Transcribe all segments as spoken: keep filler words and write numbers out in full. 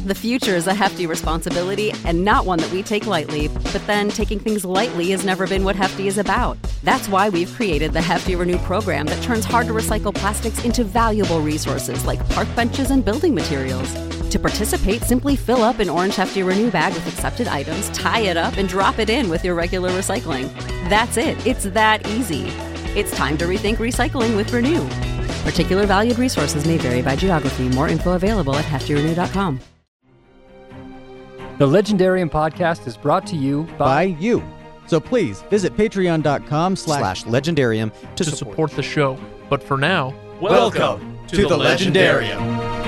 The future is a hefty responsibility and not one that we take lightly, but then taking things lightly has never been what Hefty is about. That's why we've created the Hefty Renew program that turns hard-to-recycle plastics into valuable resources like park benches and building materials. To participate, simply fill up an orange Hefty Renew bag with accepted items, tie it up, and drop it in with your regular recycling. That's it. It's that easy. It's time to rethink recycling with Renew. Particular valued resources may vary by geography. More info available at hefty renew dot com. The Legendarium podcast is brought to you by, by you. So please visit patreon.com slash legendarium to, to support. support the show. But for now, welcome, welcome to, to the, the Legendarium.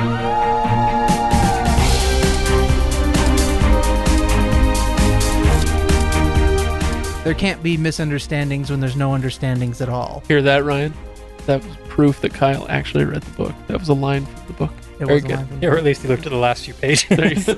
There can't be misunderstandings when there's no understandings at all. Hear that, Ryan? That was proof that Kyle actually read the book. That was a line from the book. It Very was good. A line from the yeah, book. Or at least he looked at the last few pages.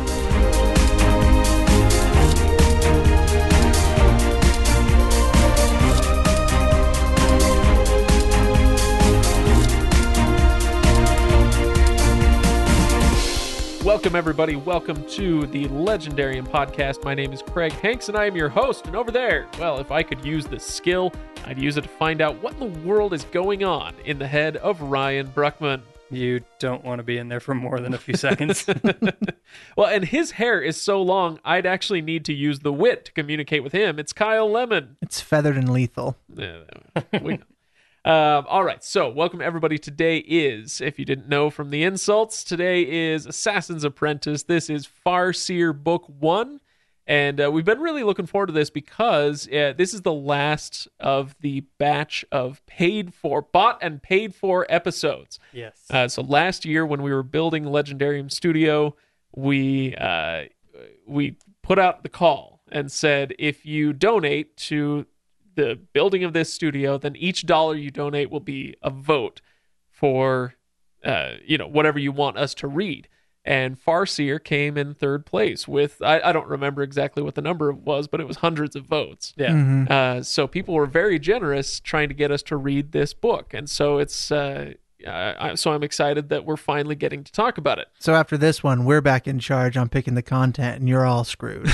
Welcome, everybody. Welcome to the Legendarium podcast. My name is Craig Hanks, and I am your host. And over there, well, if I could use this skill, I'd use it to find out what in the world is going on in the head of Ryan Bruckman. You don't want to be in there for more than a few seconds. Well, and his hair is so long, I'd actually need to use the wit to communicate with him. It's Kyle Lemon. It's feathered and lethal. Yeah, we know. Um, all right, so welcome everybody. Today is, if you didn't know from the insults, today is Assassin's Apprentice. This is Farseer Book One, and uh, we've been really looking forward to this because uh, this is the last of the batch of paid for, bought and paid for episodes. Yes. Uh, so last year when we were building Legendarium Studio, we uh, we put out the call and said, if you donate to the building of this studio, then each dollar you donate will be a vote for, uh, you know, whatever you want us to read. And Farseer came in third place with, I, I don't remember exactly what the number was, but it was hundreds of votes. Yeah. Mm-hmm. Uh, so people were very generous trying to get us to read this book. And so it's, uh, uh, I, so I'm excited that we're finally getting to talk about it. So after this one, we're back in charge on picking the content, and you're all screwed.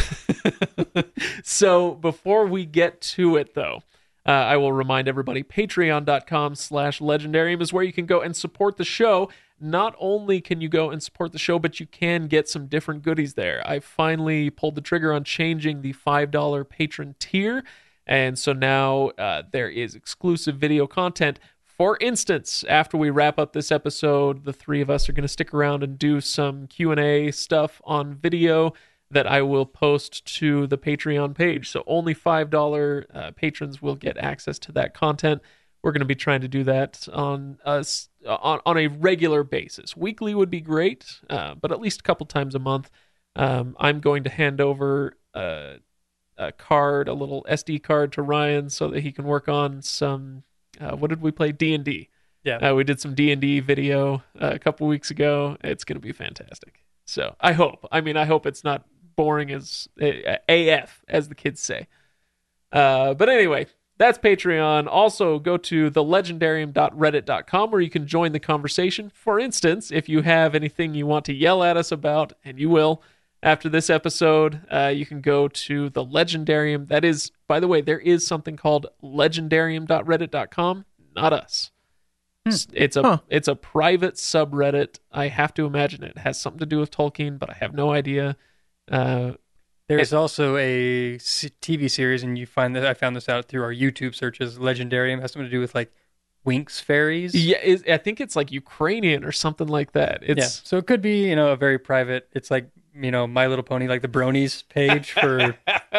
So before we get to it, though, uh, I will remind everybody, patreon.com slash legendarium is where you can go and support the show. Not only can you go and support the show, but you can get some different goodies there. I finally pulled the trigger on changing the five dollar patron tier, and so now uh, there is exclusive video content. For instance, after we wrap up this episode, the three of us are going to stick around and do some Q and A stuff on video that I will post to the Patreon page. So only five dollar uh, patrons will get access to that content. We're going to be trying to do that on us on, on a regular basis. Weekly would be great, uh, but at least a couple times a month. Um, I'm going to hand over a, a card, a little S D card to Ryan so that he can work on some... Uh, what did we play? D and D. Yeah. Uh, we did some D and D video uh, a couple weeks ago. It's going to be fantastic. So I hope. I mean, I hope it's not boring as uh, A F, as the kids say. Uh, but anyway, that's Patreon. Also, go to the legendarium dot reddit dot com where you can join the conversation. For instance, if you have anything you want to yell at us about, and you will, after this episode, uh, you can go to the Legendarium. That is, by the way, there is something called legendarium dot reddit dot com, not us. Hmm. It's a Huh. it's a private subreddit. I have to imagine it has something to do with Tolkien, but I have no idea. Uh, There's also a c- T V series, and you find that I found this out through our YouTube searches. Legendarium has something to do with like Winx fairies. yeah, it, I think it's like Ukrainian or something like that. It's Yeah. So it could be, you know, a very private. It's like, you know, My Little Pony, like the Bronies page for.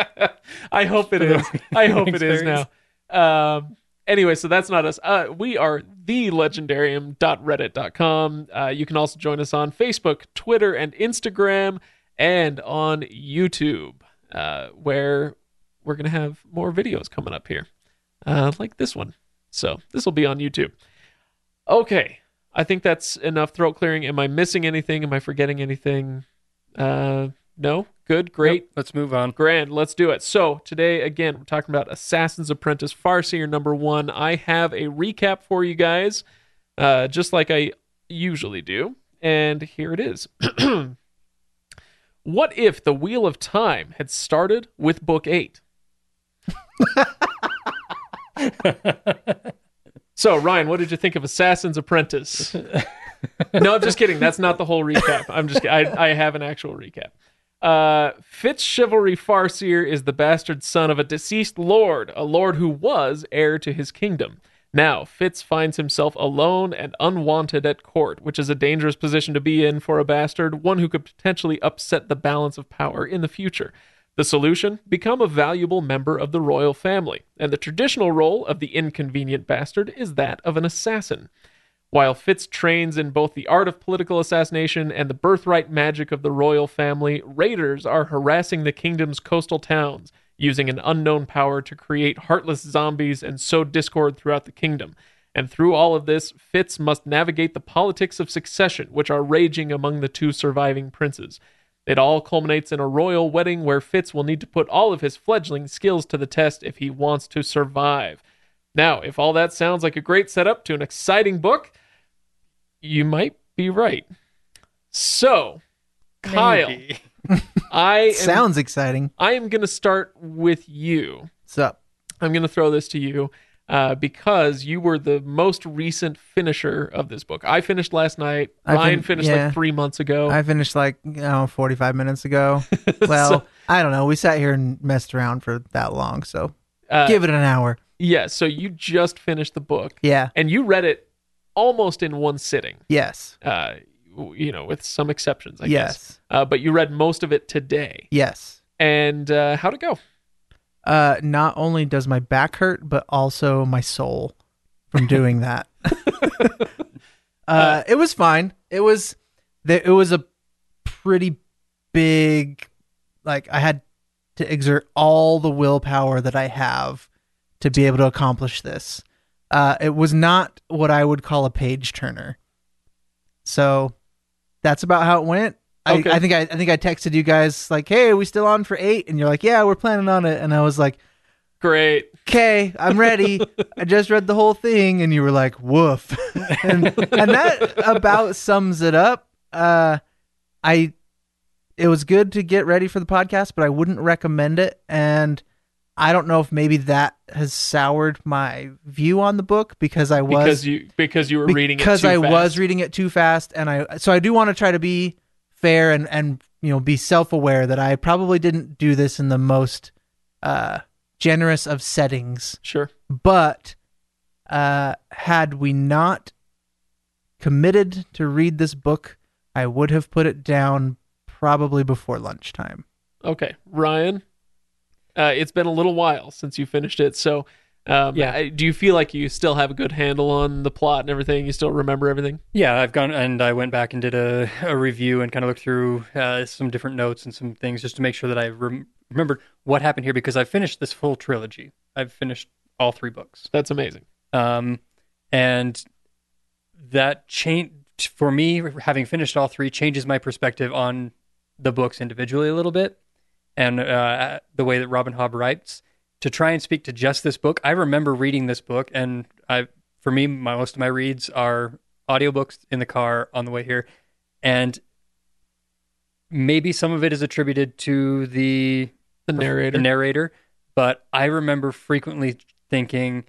I hope it is. I hope it is now. Um, anyway, so that's not us. Uh, we are the legendarium dot reddit dot com. Uh, you can also join us on Facebook, Twitter, and Instagram, and on YouTube, uh, where we're going to have more videos coming up here, uh, like this one. So this will be on YouTube. Okay. I think that's enough throat clearing. Am I missing anything? Am I forgetting anything? Uh, no? Good? Great? Yep, let's move on. Grand. Let's do it. So today, again, we're talking about Assassin's Apprentice Farseer number one. I have a recap for you guys, uh, just like I usually do. And here it is. What if the Wheel of Time had started with book eight? So, Ryan, what did you think of Assassin's Apprentice? No, I'm just kidding. That's not the whole recap. I'm just I, I have an actual recap. Uh, Fitz Chivalry Farseer is the bastard son of a deceased lord, a lord who was heir to his kingdom. Now, Fitz finds himself alone and unwanted at court, which is a dangerous position to be in for a bastard, one who could potentially upset the balance of power in the future. The solution? Become a valuable member of the royal family, and the traditional role of the inconvenient bastard is that of an assassin. While Fitz trains in both the art of political assassination and the birthright magic of the royal family, raiders are harassing the kingdom's coastal towns, using an unknown power to create heartless zombies and sow discord throughout the kingdom. And through all of this, Fitz must navigate the politics of succession, which are raging among the two surviving princes. It all culminates in a royal wedding where Fitz will need to put all of his fledgling skills to the test if he wants to survive. Now, if all that sounds like a great setup to an exciting book, you might be right. So, Kyle, Maybe. I am, Sounds exciting. I am going to start with you. What's up? I'm going to throw this to you uh, because you were the most recent finisher of this book. I finished last night. I Ryan fin- finished yeah. like three months ago. I finished like oh, forty-five minutes ago. Well, So- I don't know. We sat here and messed around for that long, so uh, give it an hour. Yeah, so you just finished the book. Yeah. And you read it almost in one sitting, Yes. uh, you know, with some exceptions, I guess. Yes. Uh, but you read most of it today. Yes. And uh, how'd it go? Uh, not only does my back hurt, but also my soul from doing that. uh, it was fine. It was, it was a pretty big, like I had to exert all the willpower that I have to be able to accomplish this. Uh, it was not what I would call a page turner. So that's about how it went. I, Okay. I think I, I think I texted you guys like, "Hey, are we still on for eight?" And you're like, "Yeah, we're planning on it." And I was like, Great. "Okay, I'm ready. I just read the whole thing." And you were like, "Woof," and and that about sums it up. Uh, I it was good to get ready for the podcast, but I wouldn't recommend it. And I don't know if maybe that has soured my view on the book because I was Because you because you were reading it because too I fast. was reading it too fast, and I so I do want to try to be fair and and you know be self-aware that I probably didn't do this in the most uh, generous of settings. Sure. But uh, had we not committed to read this book, I would have put it down probably before lunchtime. Okay. Ryan, uh, it's been a little while since you finished it, so um, Yeah. I- do you feel like you still have a good handle on the plot and everything? You still remember everything? Yeah, I've gone and I went back and did a, a review and kind of looked through uh, some different notes and some things just to make sure that I rem- remembered what happened here because I finished this full trilogy. I've finished all three books. That's amazing. Um, and that change for me, having finished all three, changes my perspective on the books individually a little bit, and uh, the way that Robin Hobb writes. To try and speak to just this book, I remember reading this book, and I, for me, my, most of my reads are audiobooks in the car on the way here, and maybe some of it is attributed to the The narrator. the narrator, but I remember frequently thinking,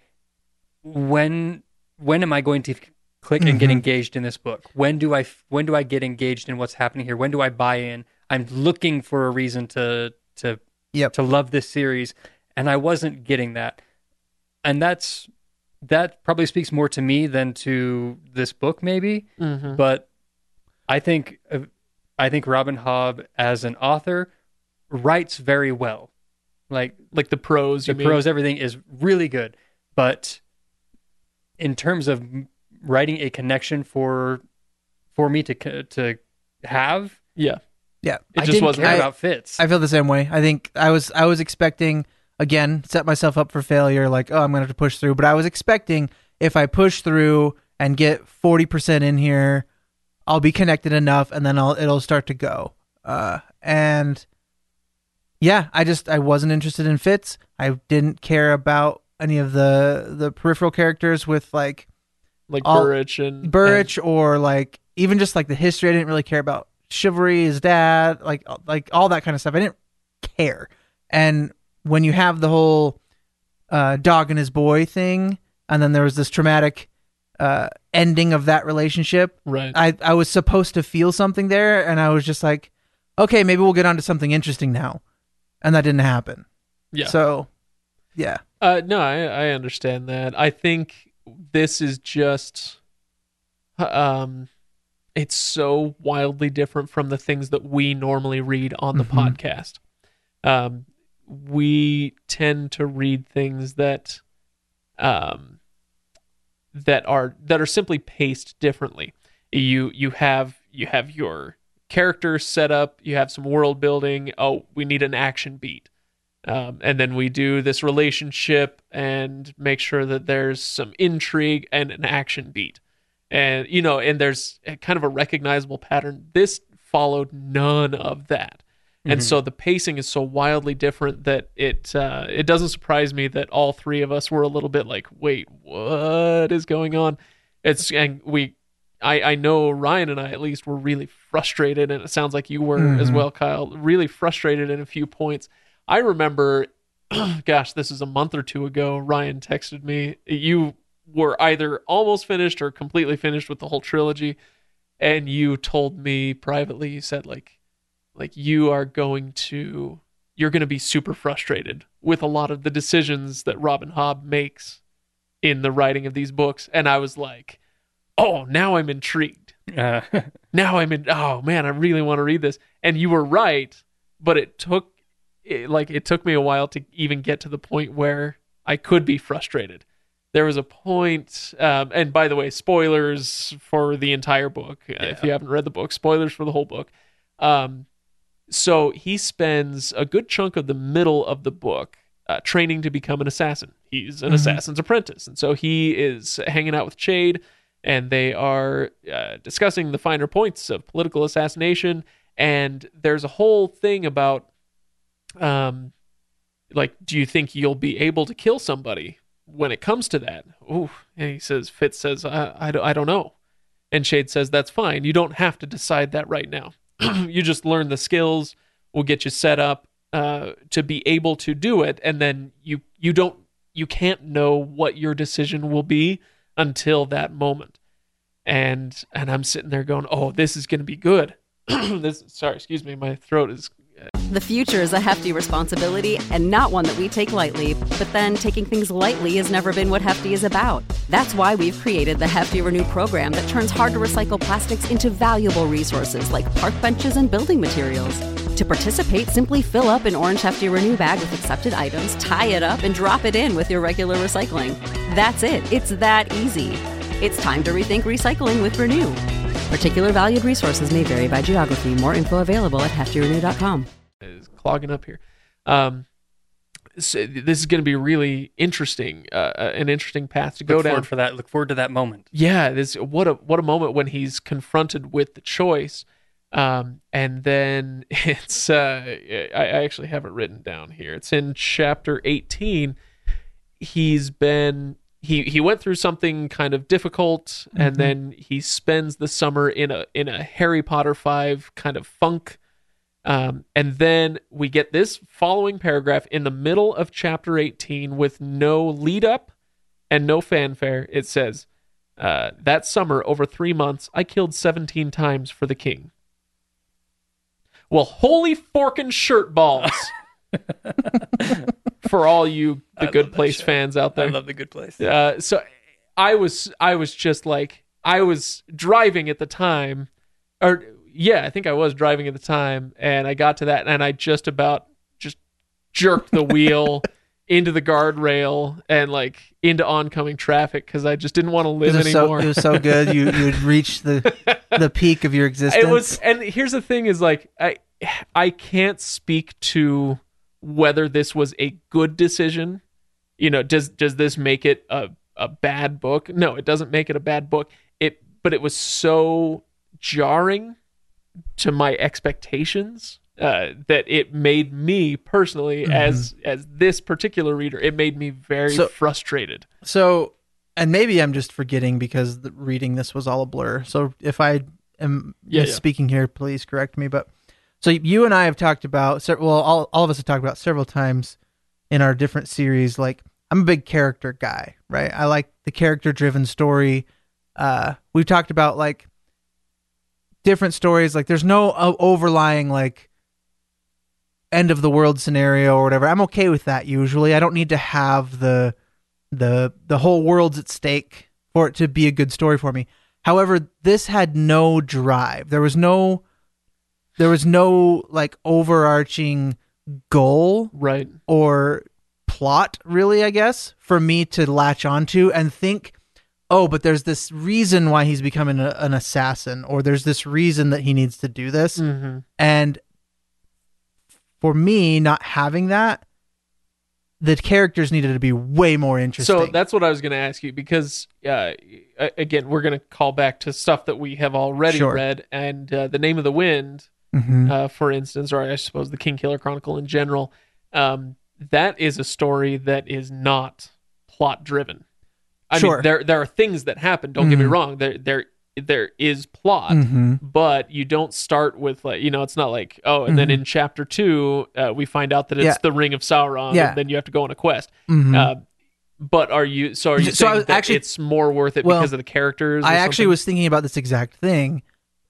when when am I going to click and get Mhm. engaged in this book? When do I when do I get engaged in what's happening here? When do I buy in? I'm looking for a reason to to Yep. to love this series, and I wasn't getting that. And that's that probably speaks more to me than to this book, maybe. Mhm. But I think uh, I think Robin Hobb as an author writes very well. Like Like the prose, the you mean? prose, everything is really good. But in terms of m- writing a connection for for me to c- to have, Yeah. Yeah. It I just didn't wasn't- care I- about Fitz. I feel the same way. I think I was I was expecting again set myself up for failure. Like, oh, I'm gonna have to push through. But I was expecting if I push through and get forty percent in here, I'll be connected enough, and then I'll it'll start to go. Uh, and yeah, I just I wasn't interested in Fitz. I didn't care about any of the the peripheral characters with like Like All- Burrich and Burrich or like even just like the history. I didn't really care about chivalry, his dad, like like all that kind of stuff. I didn't care. And when you have the whole uh, dog and his boy thing, and then there was this traumatic uh, ending of that relationship, Right. I, I was supposed to feel something there, and I was just like, okay, maybe we'll get on to something interesting now. And that didn't happen. Yeah. So, yeah. Uh, no, I, I understand that. I think this is just, um, it's so wildly different from the things that we normally read on the Mhm. podcast. Um, we tend to read things that, um, that are that are simply paced differently. You you have you have your character set up. You have some world building. Oh, we need an action beat. Um, and then we do this relationship and make sure that there's some intrigue and an action beat. And, you know, and there's a kind of a recognizable pattern. This followed none of that. And Mhm. so the pacing is so wildly different that it uh, it doesn't surprise me that all three of us were a little bit like, wait, what is going on? It's and we I, I know Ryan and I at least were really frustrated, and it sounds like you were Mhm. as well, Kyle, really frustrated in a few points. I remember, gosh, this is a month or two ago, Ryan texted me. You were either almost finished or completely finished with the whole trilogy, and you told me privately, you said, like, like you are going to, you're going to be super frustrated with a lot of the decisions that Robin Hobb makes in the writing of these books. And I was like, oh, now I'm intrigued. Uh, Now I'm in, oh man, I really want to read this. And you were right, but it took, it, like, it took me a while to even get to the point where I could be frustrated. There was a point, um, and by the way, spoilers for the entire book. Yeah. If you haven't read the book, spoilers for the whole book. Um, so he spends a good chunk of the middle of the book uh, training to become an assassin. He's an Mhm. assassin's apprentice. And so he is hanging out with Chade, and they are uh, discussing the finer points of political assassination. And there's a whole thing about, um, like, do you think you'll be able to kill somebody when it comes to that? Ooh, and he says, Fitz says, I, I, don't- I don't know. And Chade says, that's fine. You don't have to decide that right now. You just learn the skills. We'll get you set up uh, to be able to do it. And then you, you don't, you can't know what your decision will be until that moment. And, and I'm sitting there going, oh, this is going to be good. this, sorry, excuse me. My throat is, The future is a hefty responsibility and not one that we take lightly, but then taking things lightly has never been what Hefty is about. That's why we've created the Hefty Renew program that turns hard-to-recycle plastics into valuable resources like park benches and building materials. To participate, simply fill up an orange Hefty Renew bag with accepted items, tie it up, and drop it in with your regular recycling. That's it. It's that easy. It's time to rethink recycling with Renew. Particular valued resources may vary by geography. More info available at hefty renew dot com. is clogging up here. Um, so this is going to be really interesting, uh, an interesting path to go look down. forward for that. Look forward to that moment. Yeah, this what a what a moment when he's confronted with the choice, um, and then it's uh, I, I actually have it written down here. It's in chapter eighteen. He's been he he went through something kind of difficult, and then he spends the summer in a in a Harry Potter five kind of funk. Um, and then we get this following paragraph in the middle of chapter eighteen with no lead up and no fanfare. It says, uh, that summer, over three months, I killed seventeen times for the king. Well, holy forkin' shirt balls for all you The I love Good that Place show. fans out there. I love The Good Place. Uh, so I was, I was just like, I was driving at the time, or yeah, I think I was driving at the time, and I got to that, and I just about just jerked the wheel into the guardrail and like into oncoming traffic because I just didn't want to live It was, so, anymore. it was so good. You you had reached the the peak of your existence. It was, and here's the thing: is like I, I can't speak to whether this was a good decision. You know, does does this make it a a bad book? No, it doesn't make it a bad book. It, but it was so jarring to my expectations uh, that it made me personally, Mhm. as as this particular reader, it made me very So- frustrated. So, and maybe I'm just forgetting because the, reading this was all a blur. So if I am Yeah, yeah. speaking here, please correct me. But so you and I have talked about, well, all, all of us have talked about several times in our different series. Like, I'm a big character guy, right? I like the character driven story. Uh, we've talked about like different stories. Like, there's no uh, overlying like end of the world scenario or whatever. I'm okay with that usually. I don't need to have the the the whole world's at stake for it to be a good story for me. However, this had no drive. There was no there was no like overarching goal Right. or plot, really, I guess, for me to latch onto and think, oh, but there's this reason why he's becoming a, an assassin, or there's this reason that he needs to do this. Mm-hmm. And for me, not having that, the characters needed to be way more interesting. So that's what I was going to ask you, because uh, again, we're going to call back to stuff that we have already Sure. read, and uh, The Name of the Wind, Mhm. uh, for instance, or I suppose the King Killer Chronicle in general, um, that is a story that is not plot driven. I Sure. mean, there there are things that happen. Don't get me Mhm. wrong. There there there is plot, Mhm. but you don't start with like, you know, it's not like, oh, and then Mhm. in chapter two, uh, we find out that it's Yeah. the Ring of Sauron, Yeah. and then you have to go on a quest. Mhm. Uh, but are you so are you So I saying was that actually- it's more worth it well, because of the characters? or I actually something? was thinking about this exact thing.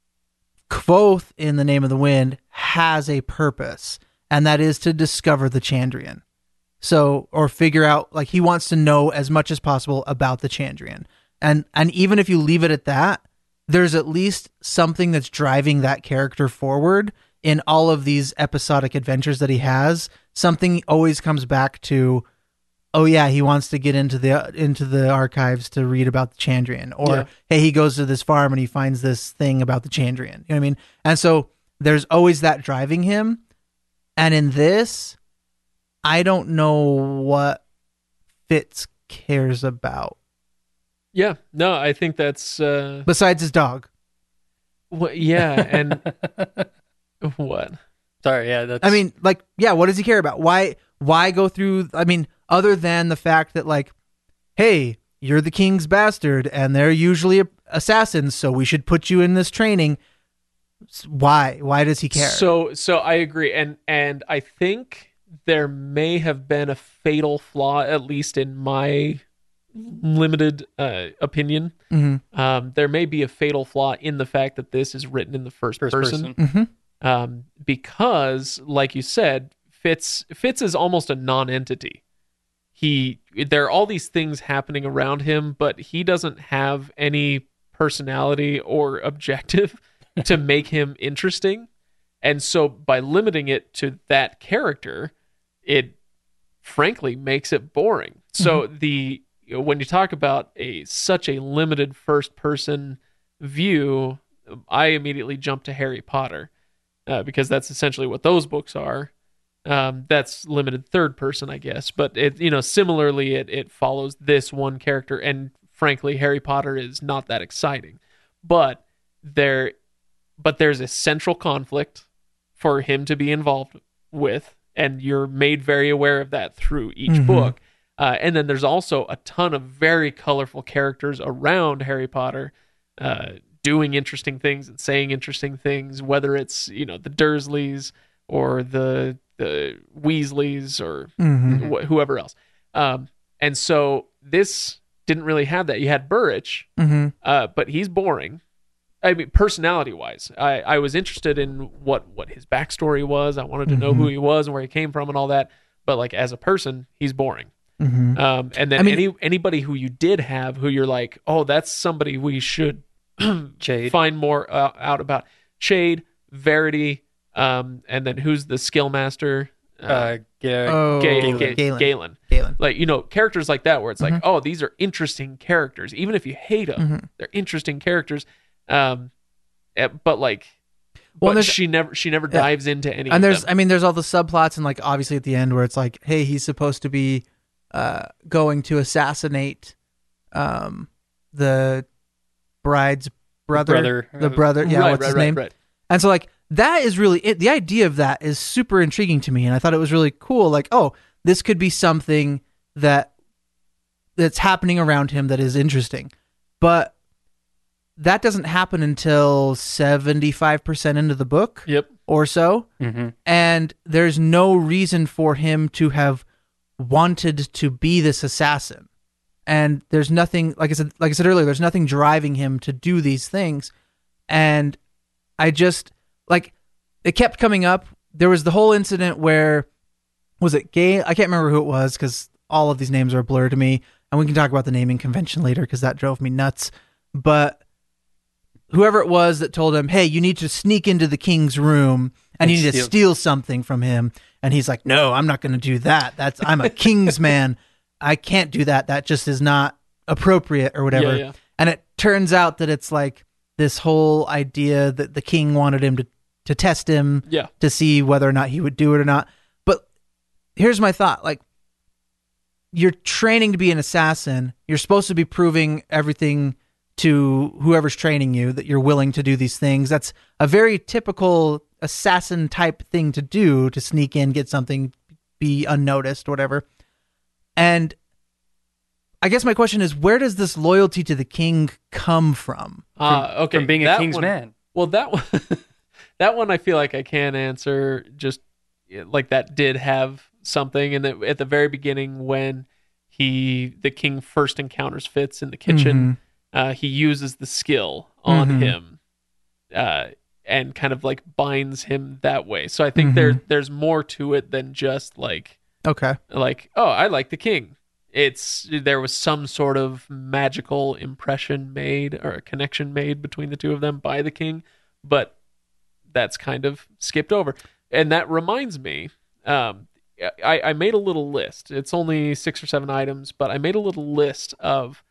Kvothe in The Name of the Wind has a purpose, and that is to discover the Chandrian. So, or figure out, like, he wants to know as much as possible about the Chandrian. And and even if you leave it at that, there's at least something that's driving that character forward in all of these episodic adventures that he has. Something always comes back to, oh yeah, he wants to get into the into the archives to read about the Chandrian, or Yeah. hey, he goes to this farm and he finds this thing about the Chandrian. You know what I mean? And so there's always that driving him. And in this, I don't know what Fitz cares about Yeah, no, I think that's uh, besides his dog. wh- yeah, and what? Sorry, yeah, that's. I mean, like, yeah, what does he care about? Why why go through, I mean, other than the fact that, like, hey, you're the king's bastard and they're usually assassins, so we should put you in this training. Why? Why does he care? So so I agree, and and I think there may have been a fatal flaw, at least in my limited uh, opinion. Mhm. Um, there may be a fatal flaw in the fact that this is written in the first, First person, person. Mhm. Um, because, like you said, Fitz Fitz is almost a non-entity. He there are all these things happening around him, but he doesn't have any personality or objective to make him interesting. And so by limiting it to that character, it frankly makes it boring. So the when you talk about a such a limited first person view, I immediately jump to Harry Potter, uh, because that's essentially what those books are. Um, that's limited third person, I guess, but it, you know, similarly, it, it follows this one character, and frankly, Harry Potter is not that exciting, but there, but there's a central conflict for him to be involved with, and you're made very aware of that through each Mhm. book. Uh, and then there's also a ton of very colorful characters around Harry Potter, uh, doing interesting things and saying interesting things, whether it's, you know, the Dursleys or the the Weasleys or Mhm. wh- whoever else. Um, and so this didn't really have that. You had Burrich, Mhm. uh, but he's boring. I mean, personality wise, I, I was interested in what, what his backstory was. I wanted to know who he was and where he came from and all that. But like as a person, he's boring. Mhm. Um, and then I mean- any anybody who you did have who you're like, oh, that's somebody we should Jade. find more uh, out about. Shade, Verity, um, and then who's the skill master? Uh, Ga- Oh, Ga- Galen. Ga- Galen. Galen. Galen. Like, you know, characters like that where it's like, oh, these are interesting characters. Even if you hate them, Mhm. they're interesting characters. Um, eh, but like, Well, but there's- she never she never Yeah. dives into any. And of there's, them. I mean, there's all the subplots, and like obviously at the end where it's like, hey, he's supposed to be uh, going to assassinate um, the bride's brother, brother. the brother, yeah, right, what's right, his right, name? right. And so like that is really it. The idea of that is super intriguing to me, and I thought it was really cool. Like, oh, this could be something that that's happening around him that is interesting, but that doesn't happen until seventy-five percent into the book Yep. or so. Mm-hmm. And there's no reason for him to have wanted to be this assassin. And there's nothing, like I said, like I said earlier, there's nothing driving him to do these things. And I just, like, it kept coming up. There was the whole incident where, was it Gay? I can't remember who it was because all of these names are a blur to me. And we can talk about the naming convention later because that drove me nuts. But whoever it was that told him, hey, you need to sneak into the king's room and, And you need steal. to steal something from him. And he's like, no, I'm not going to do that. That's I'm a king's man. I can't do that. That just is not appropriate or whatever. Yeah, yeah. And it turns out that it's like this whole idea that the king wanted him to, to test him Yeah. to see whether or not he would do it or not. But here's my thought. Like, you're training to be an assassin. You're supposed to be proving everything to whoever's training you that you're willing to do these things. That's a very typical assassin type thing to do, to sneak in, get something, be unnoticed, whatever. And I guess my question is, where does this loyalty to the king come from? Uh, okay. From being a that king's one- man. Well, that one, that one I feel like I can answer. Just like that did have something, and that at the very beginning when he, the king, first encounters Fitz in the kitchen, uh, he uses the skill on Mhm. him, uh, and kind of like binds him that way. So I think Mhm. there there's more to it than just like Okay. like oh, I like the king. It's there was some sort of magical impression made or a connection made between the two of them by the king, but that's kind of skipped over. And that reminds me, um, I, I made a little list. It's only six or seven items, but I made a little list of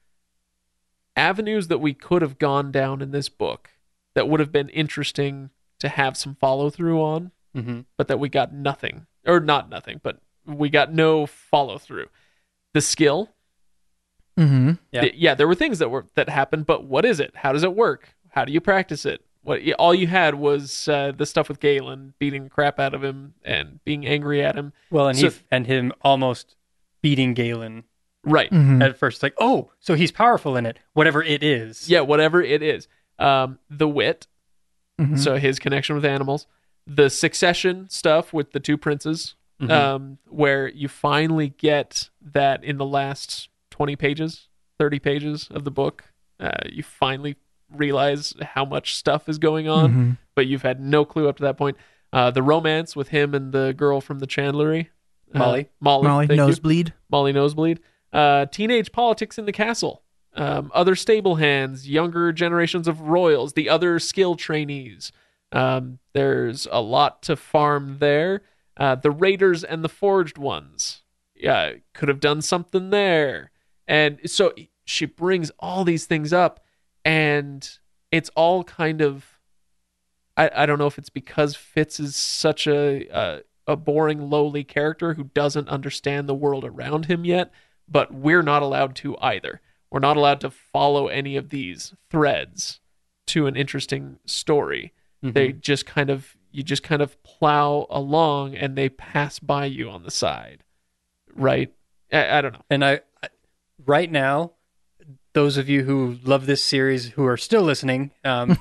avenues that we could have gone down in this book that would have been interesting to have some follow through on, Mm-hmm. but that we got nothing, or not nothing, but we got no follow through. The skill, Mm-hmm. Yeah. th- yeah, there were things that were that happened, but what is it? How does it work? How do you practice it? What y- all you had was uh, the stuff with Galen beating the crap out of him and being angry at him. Well, and So- he and him almost beating Galen Right. Mm-hmm. at first. Like, oh, so he's powerful in it, whatever it is. Yeah, whatever it is. Um, the wit, Mhm. so his connection with animals. The succession stuff with the two princes, Mhm. um, where you finally get that in the last twenty pages, thirty pages of the book. Uh, you finally realize how much stuff is going on, Mhm. but you've had no clue up to that point. Uh, the romance with him and the girl from the chandlery. Uh, Molly. Molly. Molly, thank you. nosebleed. Molly Nosebleed. Uh, teenage politics in the castle. Um, other stable hands, younger generations of royals, the other skill trainees. Um, there's a lot to farm there. Uh, the raiders and the forged ones. Yeah, could have done something there. And so she brings all these things up, and it's all kind of. I, I don't know if it's because Fitz is such a, a a boring, lowly character who doesn't understand the world around him yet, but we're not allowed to either. We're not allowed to follow any of these threads to an interesting story. Mhm. They just kind of you just kind of plow along and they pass by you on the side, right? I, I don't know. And I, I, right now, those of you who love this series, who are still listening, um,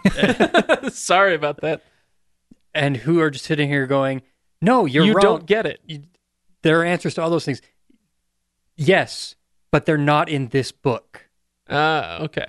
Sorry about that. and who are just sitting here going, "No, you're you wrong." don't get it. You- there are answers to all those things. Yes, but they're not in this book. Ah, okay.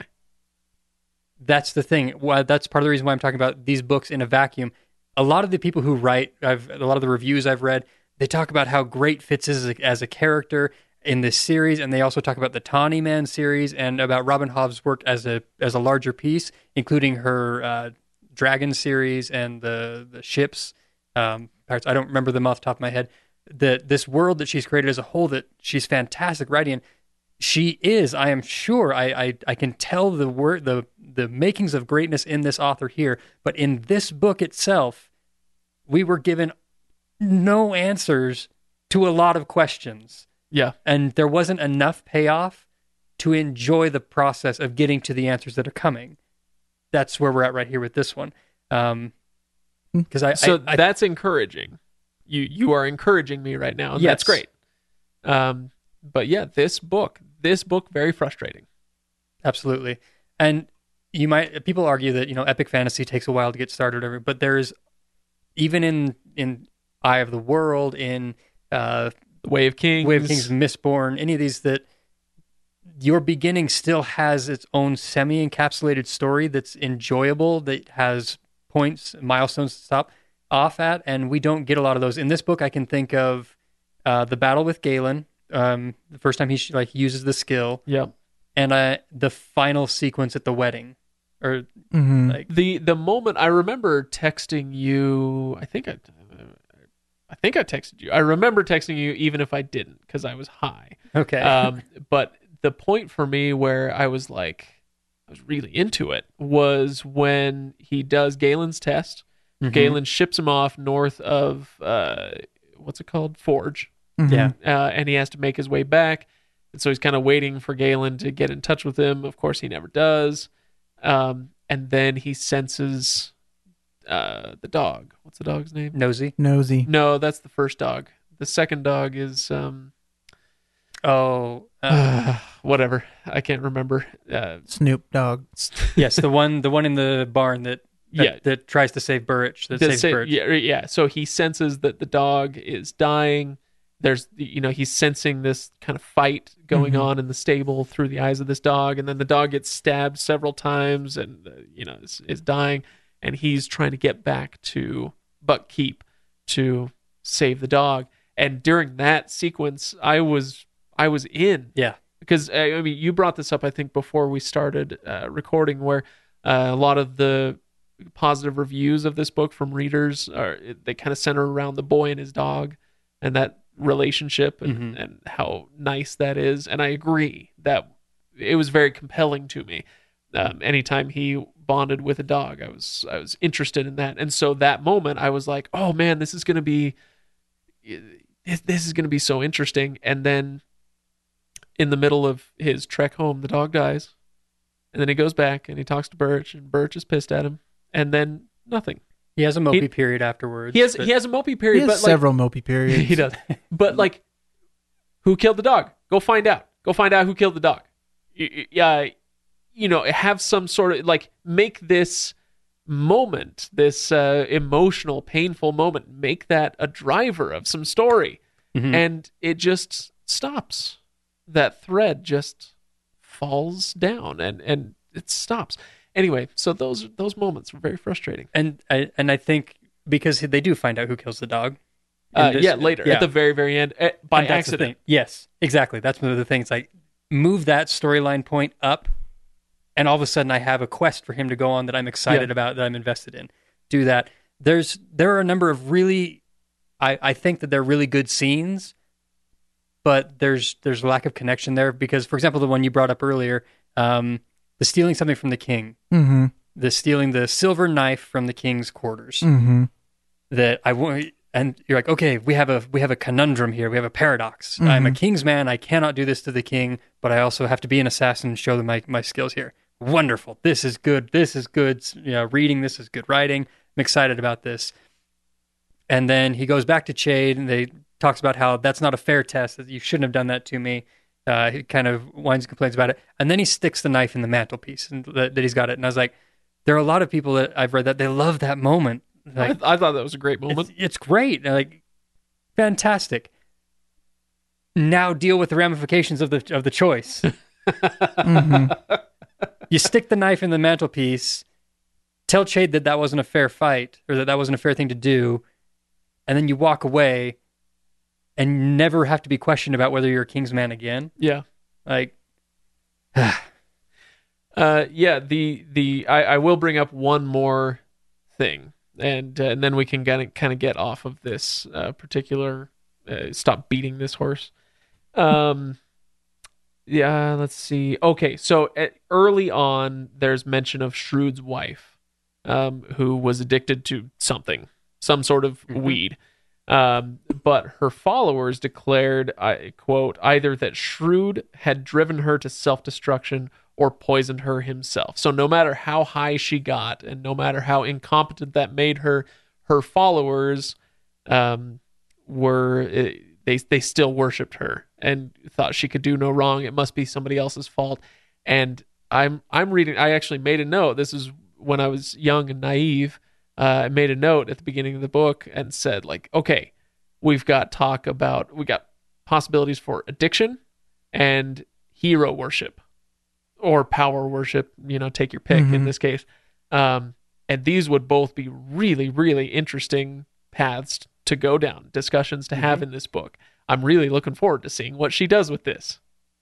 That's the thing. Why that's part of the reason why I'm talking about these books in a vacuum. A lot of the people who write, I've a lot of the reviews I've read, they talk about how great Fitz is as a, as a character in this series, and they also talk about the Tawny Man series and about Robin Hobb's work as a as a larger piece, including her uh, Dragon series and the the ships um, parts. I don't remember them off the top of my head. The this world that she's created as a whole that she's fantastic writing in. She is, I am sure. I, I, I can tell the word the the makings of greatness in this author here, but in this book itself, we were given no answers to a lot of questions, Yeah. and there wasn't enough payoff to enjoy the process of getting to the answers that are coming. That's where we're at right here with this one. Um, because I So I, I, that's encouraging. You you are encouraging me right now, and that's Yes. great. Um, but yeah, this book, this book, very frustrating. absolutely. And you might people argue that you know epic fantasy takes a while to get started, or whatever, but there's even in in Eye of the World, in uh, Way of Kings, Way of Kings, Mistborn, any of these that your beginning still has its own semi-encapsulated story that's enjoyable, that has points, milestones to stop off at, and we don't get a lot of those. In this book, I can think of uh, the battle with Galen, um, the first time he sh- like uses the skill, yeah, and uh, the final sequence at the wedding, or Mm-hmm. like the the moment I remember texting you. I think I, I think I texted you. I remember texting you even if I didn't because I was high. okay, Um, but the point for me where I was like, I was really into it was when he does Galen's test. Mhm. Galen ships him off north of uh, what's it called, Forge, yeah, uh, and he has to make his way back. And so he's kind of waiting for Galen to get in touch with him. Of course, he never does. Um, and then he senses uh, the dog. What's the dog's name? nosy. Nosy. No, that's the first dog. The second dog is um, Oh, uh, whatever. I can't remember. Uh, Snoop Dogg. yes, the one, the one in the barn that, that Yeah. that tries to save Burrich, that the saves sa- Burrich. yeah, yeah. So he senses that the dog is dying. There's, you know, he's sensing this kind of fight going Mhm. on in the stable through the eyes of this dog, and then the dog gets stabbed several times, and uh, you know, is, is dying, and he's trying to get back to Buckkeep to save the dog. And during that sequence, I was, I was in. Yeah. Because uh, I mean, you brought this up, I think, before we started uh, recording, where uh, a lot of the positive reviews of this book from readers are they kind of center around the boy and his dog and that relationship and, Mhm. and how nice that is. And I agree that it was very compelling to me. Um, anytime he bonded with a dog, I was I was interested in that. And so that moment, I was like, oh man, this is going to be this is going to be so interesting. And then in the middle of his trek home, the dog dies. And then he goes back and he talks to Birch, and Birch is pissed at him. And then nothing. He has a mopey He- period afterwards. He has but- he has a mopey He period, has but like, several mopey periods. he does. But like, who killed the dog? Go find out. Go find out who killed the dog. Yeah, you know, have some sort of like make this moment, this uh, emotional, painful moment, make that a driver of some story, Mhm. and it just stops. That thread just falls down, and and it stops. Anyway, so those those moments were very frustrating. and I and I think because they do find out who kills the dog. in Uh, this- yeah, later yeah. at the very very end, eh, by And that's the accident. thing. Yes, exactly. That's one of the things. Like move that storyline point up, and all of a sudden I have a quest for him to go on that I'm excited Yeah. about, that I'm invested in. Do that. There's there are a number of really, I I think that they're really good scenes, but there's there's a lack of connection there because, for example, the one you brought up earlier, um, the stealing something from the king, Mm-hmm. the stealing the silver knife from the king's quarters. Mm-hmm. That I want, and you're like, okay, we have a we have a conundrum here. We have a paradox. I'm a king's man. I cannot do this to the king, but I also have to be an assassin and show them my, my skills here. Wonderful. This is good. This is good. You know, reading. This is good writing. I'm excited about this. And then he goes back to Chade, and they talks about how that's not a fair test. That you shouldn't have done that to me. Uh, he kind of whines and complains about it, and then he sticks the knife in the mantelpiece, and that, that he's got it. And I was like, there are a lot of people that I've read that they love that moment. Like, I, I thought that was a great moment. it's, it's great. Like, fantastic. Now deal with the ramifications of the of the choice. Mm-hmm. You stick the knife in the mantelpiece, tell Chade that that wasn't a fair fight, or that that wasn't a fair thing to do, and then you walk away and never have to be questioned about whether you're a king's man again. Yeah. Like, Uh, yeah, the the I, I will bring up one more thing, and uh, and then we can kind of kind of get off of this uh, particular. Uh, stop beating this horse. Um, yeah, let's see. Okay, so uh, early on, there's mention of Shrewd's wife, um, who was addicted to something, some sort of Mhm. weed. Um, but her followers declared, I quote, either that Shrewd had driven her to self-destruction or poisoned her himself. So no matter how high she got and no matter how incompetent that made her, her followers um, were, they, they still worshipped her and thought she could do no wrong. It must be somebody else's fault. And I'm I'm reading. I actually made a note. This is when I was young and naive. Uh, I made a note at the beginning of the book and said, like, okay, we've got talk about we got possibilities for addiction and hero worship or power worship. You know, take your pick Mhm. in this case. Um, and these would both be really, really interesting paths to go down, discussions to have in this book. I'm really looking forward to seeing what she does with this.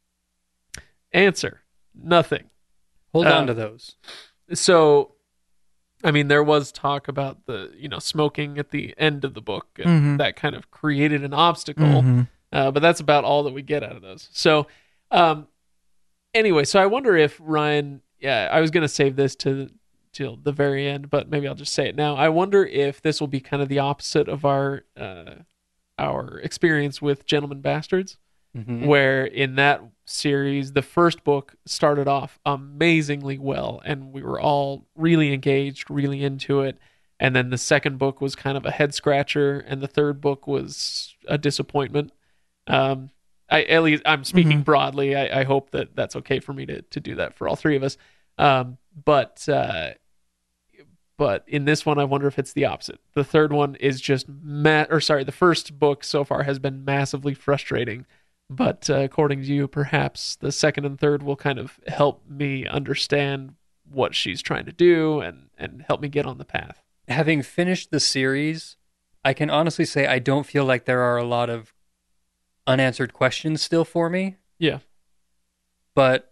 Answer: nothing. Hold Um, on to those. So, I mean, there was talk about the, you know, smoking at the end of the book, and Mhm. that kind of created an obstacle. Mhm. Uh, but that's about all that we get out of those. So, um, anyway, so I wonder if Ryan, yeah, I was going to save this to till the very end, but maybe I'll just say it now. I wonder if this will be kind of the opposite of our uh, our experience with Gentlemen Bastards, Mhm. where in that series, the first book started off amazingly well, and we were all really engaged, really into it. And then the second book was kind of a head scratcher, and the third book was a disappointment. Um, I at least I'm speaking Mhm. broadly. I, I hope that that's okay for me to to do that for all three of us. Um, but uh, but in this one, I wonder if it's the opposite. The third one is just ma- or sorry, the first book so far has been massively frustrating. But uh, according to you, perhaps the second and third will kind of help me understand what she's trying to do and and help me get on the path. Having finished the series, I can honestly say I don't feel like there are a lot of unanswered questions still for me. Yeah. But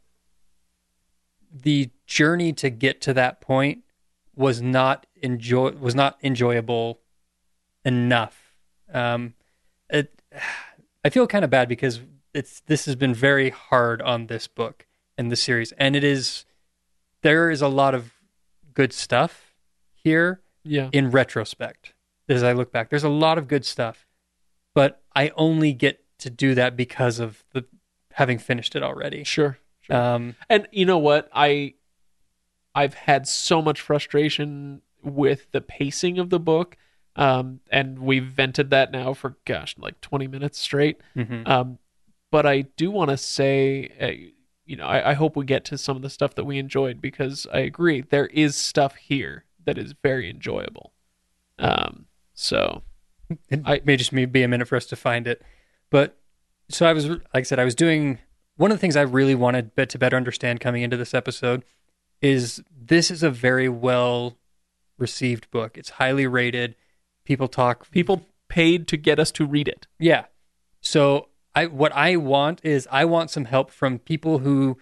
the journey to get to that point was not enjoy was not enjoyable enough. Um, it, I feel kind of bad because it's this has been very hard on this book and the series, and it is there is a lot of good stuff here Yeah. in retrospect. As I look back, there's a lot of good stuff, but I only get to do that because of the having finished it already. Sure. Sure. Um, And you know what? I I've had so much frustration with the pacing of the book. Um, and we've vented that now for gosh, like twenty minutes straight. mhm. Um, but I do want to say, uh, you know, I, I hope we get to some of the stuff that we enjoyed, because I agree there is stuff here that is very enjoyable. Um, so It I- may just be a minute for us to find it. But so I was, like I said, I was doing one of the things I really wanted be- to better understand coming into this episode is this is a very well received book. It's highly rated. People talk. people paid to get us to read it. Yeah. So I what I want is I want some help from people who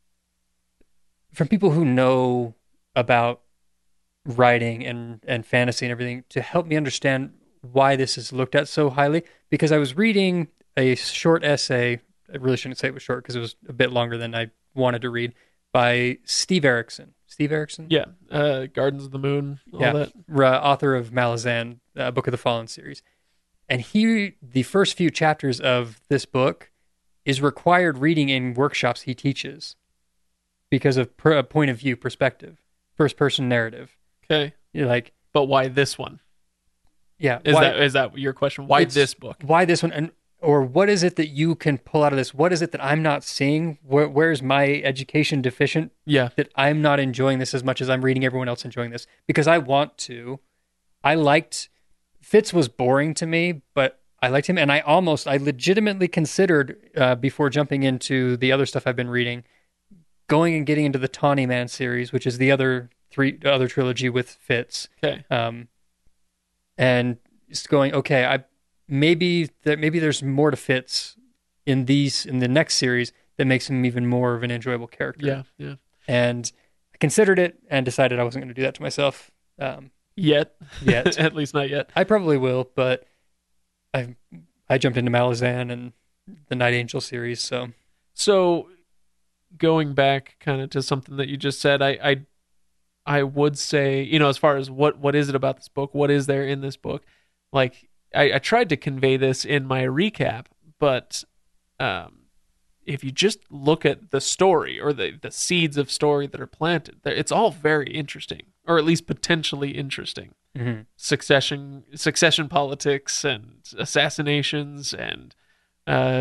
from people who know about writing and, and fantasy and everything to help me understand why this is looked at so highly. Because I was reading a short essay, I really shouldn't say it was short because it was a bit longer than I wanted to read, by Steve Erickson. Steve Erickson? Yeah. Uh, Gardens of the Moon, all yeah, that. r- author of Malazan, uh, Book of the Fallen series. And he, the first few chapters of this book is required reading in workshops he teaches because of per, a point of view perspective, first person narrative. Okay. You're like, But why this one? yeah, Is why, that is that your question? Why It's- this book? why this one? And or what is it that you can pull out of this? What is it that I'm not seeing? Where, where's my education deficient Yeah. that I'm not enjoying this as much as I'm reading everyone else enjoying this? Because I want to. I liked Fitz was boring to me, but I liked him, and I almost, I legitimately considered uh, before jumping into the other stuff I've been reading, going and getting into the Tawny Man series, which is the other three other trilogy with Fitz. Okay. Um, and just going, okay, I maybe that maybe there's more to Fitz in these in the next series that makes him even more of an enjoyable character. Yeah. Yeah. And I considered it and decided I wasn't going to do that to myself. Um, Yet. Yet. At least not yet. I probably will, but I I jumped into Malazan and the Night Angel series, so So going back kind of to something that you just said, I, I I would say, you know, as far as what what is it about this book? What is there in this book? Like I, I tried to convey this in my recap, but um, if you just look at the story or the, the seeds of story that are planted, it's all very interesting, or at least potentially interesting. mhm. Succession succession politics and assassinations and uh,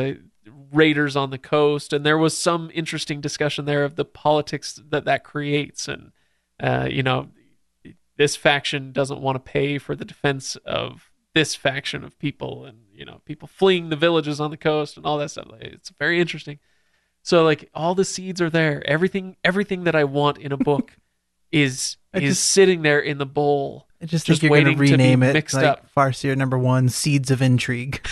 raiders on the coast, and there was some interesting discussion there of the politics that that creates, and uh, you know, this faction doesn't want to pay for the defense of this faction of people, and you know, people fleeing the villages on the coast and all that stuff. It's very interesting. So like all the seeds are there. Everything everything that I want in a book is I is just- sitting there in the bowl. I just, Just think you're going to waiting to be rename it mixed like up. Farseer number one, Seeds of Intrigue.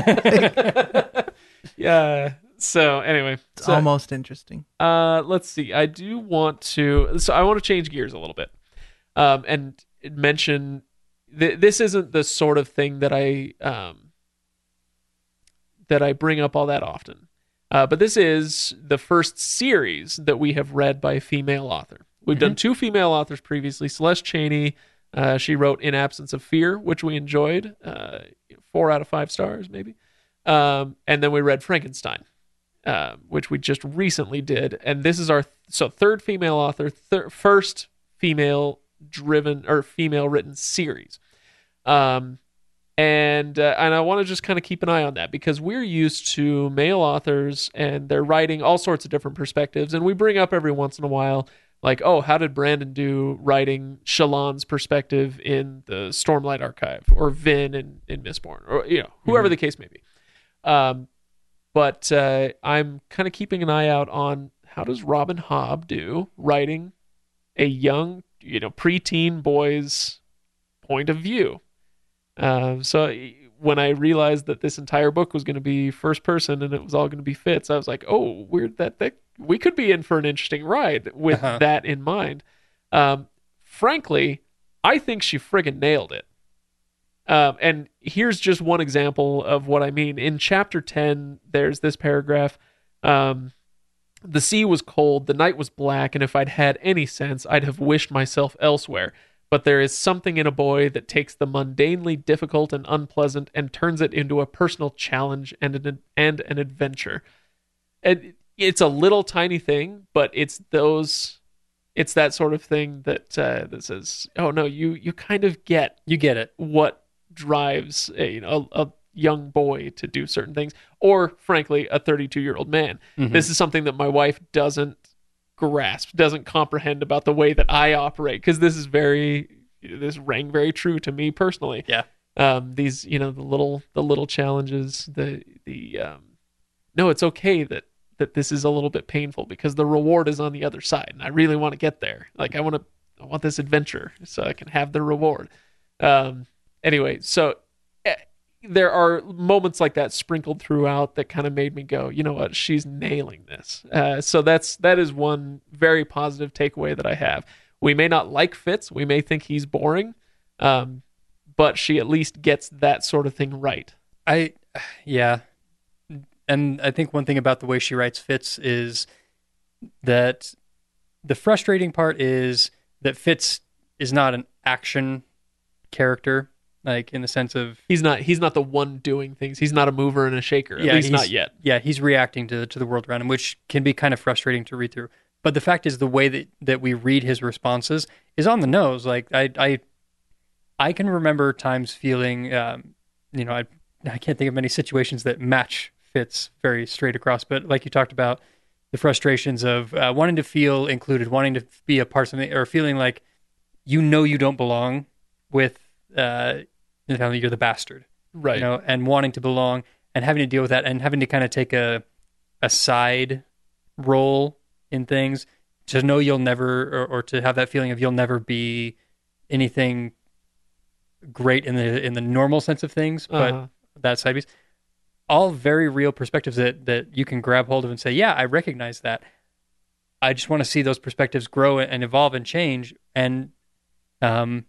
Yeah. So anyway, It's so, almost interesting. uh, let's see. I do want to. So I want to change gears a little bit, um, and mention th- this isn't the sort of thing that I um, that I bring up all that often. Uh, but this is the first series that we have read by a female author. We've Mm-hmm. done two female authors previously. Celeste Chaney, uh, she wrote In Absence of Fear, which we enjoyed. Uh, four out of five stars, maybe. Um, and then we read Frankenstein, uh, which we just recently did. And this is our th- so third female author, thir- first female-driven or female-written series. Um, And uh, and I want to just kind of keep an eye on that, because we're used to male authors and they're writing all sorts of different perspectives. And we bring up every once in a while, like, oh, how did Brandon do writing Shallan's perspective in the Stormlight Archive, or Vin in, in Mistborn, or, you know, whoever Mm-hmm. the case may be. Um, but uh, I'm kind of keeping an eye out on how does Robin Hobb do writing a young, you know, preteen boy's point of view. Uh, so when I realized that this entire book was going to be first person and it was all going to be Fitz, I was like, oh, weird that, that we could be in for an interesting ride with Uh-huh. that in mind. Um, frankly, I think she friggin' nailed it. Um, and here's just one example of what I mean. In chapter ten, there's this paragraph. Um, the sea was cold, the night was black, and if I'd had any sense, I'd have wished myself elsewhere. But there is something in a boy that takes the mundanely difficult and unpleasant and turns it into a personal challenge and an, and an adventure. And it's a little tiny thing, but it's those, it's that sort of thing that uh, that says, oh no, you you kind of get You get it. what drives a, you know, a, a young boy to do certain things, or frankly, a thirty-two year old man. Mhm. This is something that my wife doesn't grasp, doesn't comprehend about the way that I operate, because this is very, this rang very true to me personally. Yeah. Um, these, you know, the little, the little challenges, the, the, um, no, it's okay that, that this is a little bit painful because the reward is on the other side. And I really want to get there. Like I want to, I want this adventure so I can have the reward. Um, anyway, so eh, there are moments like that sprinkled throughout that kind of made me go, you know what, she's nailing this. Uh, so that's that is one very positive takeaway that I have. We may not like Fitz, we may think he's boring, um, but she at least gets that sort of thing right. I, yeah. And I think one thing about the way she writes Fitz is that the frustrating part is that Fitz is not an action character, like in the sense of He's not he's not the one doing things. He's not a mover and a shaker, at yeah, least he's- not yet. Yeah, he's reacting to to the world around him, which can be kind of frustrating to read through. But the fact is, the way that, that we read his responses is on the nose. Like I I, I can remember times feeling, um, you know, I I can't think of many situations that match Fitz very straight across. But like you talked about, the frustrations of uh, wanting to feel included, wanting to be a part of something, or feeling like you know you don't belong with uh, you know, you're the bastard. Right. You know, and wanting to belong and having to deal with that and having to kind of take a a side role in things to know you'll never or, or to have that feeling of you'll never be anything great in the in the normal sense of things, but Uh-huh. that side piece, all very real perspectives that that you can grab hold of and say, yeah, I recognize that. I just want to see those perspectives grow and evolve and change. And um,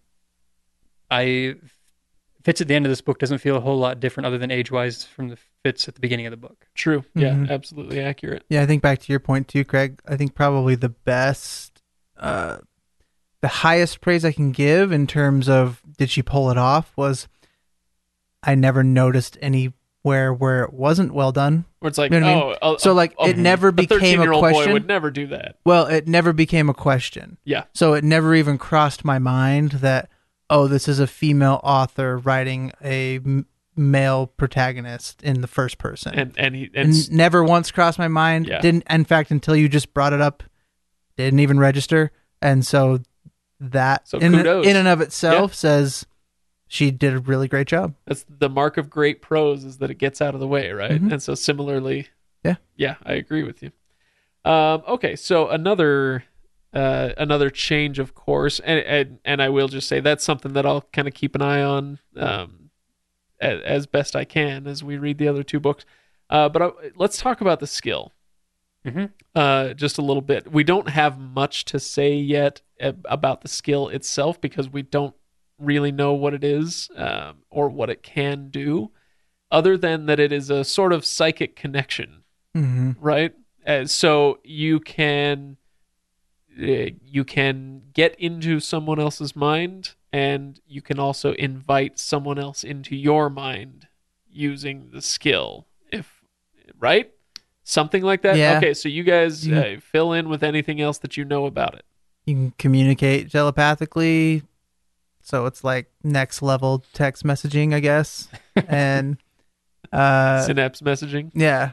I Fitz at the end of this book doesn't feel a whole lot different other than age-wise from the Fitz at the beginning of the book. True. Yeah, Mhm. absolutely accurate. Yeah, I think back to your point too, Craig. I think probably the best, uh, the highest praise I can give in terms of did she pull it off was I never noticed anywhere where it wasn't well done. Where it's like, You know what I oh, mean? a- So, like, a- it never a became a thirteen-year-old boy question. would never do that. Well, it never became a question. Yeah. So it never even crossed my mind that, oh, this is a female author writing a m- male protagonist in the first person. And and he and and never once crossed my mind. Yeah. Didn't, in fact, until you just brought it up, didn't even register. And so that So in, kudos. in and of itself Yeah. says she did a really great job. that's the mark of great prose, is that it gets out of the way, right? Mhm. And so similarly, Yeah. yeah, I agree with you. Um, okay, so another uh, another change, of course, and, and and I will just say that's something that I'll kind of keep an eye on um, as, as best I can as we read the other two books. Uh, but I, let's talk about the skill. Mm-hmm. Uh, just a little bit. We don't have much to say yet ab- about the skill itself because we don't really know what it is um, or what it can do, other than that it is a sort of psychic connection, Mm-hmm. right? Uh, so you can uh, you can get into someone else's mind, and you can also invite someone else into your mind using the skill. If right. Something like that? Yeah. Okay, so you guys You- uh, fill in with anything else that you know about it. You can communicate telepathically. So it's like next level text messaging, I guess. And uh, Synapse messaging. yeah.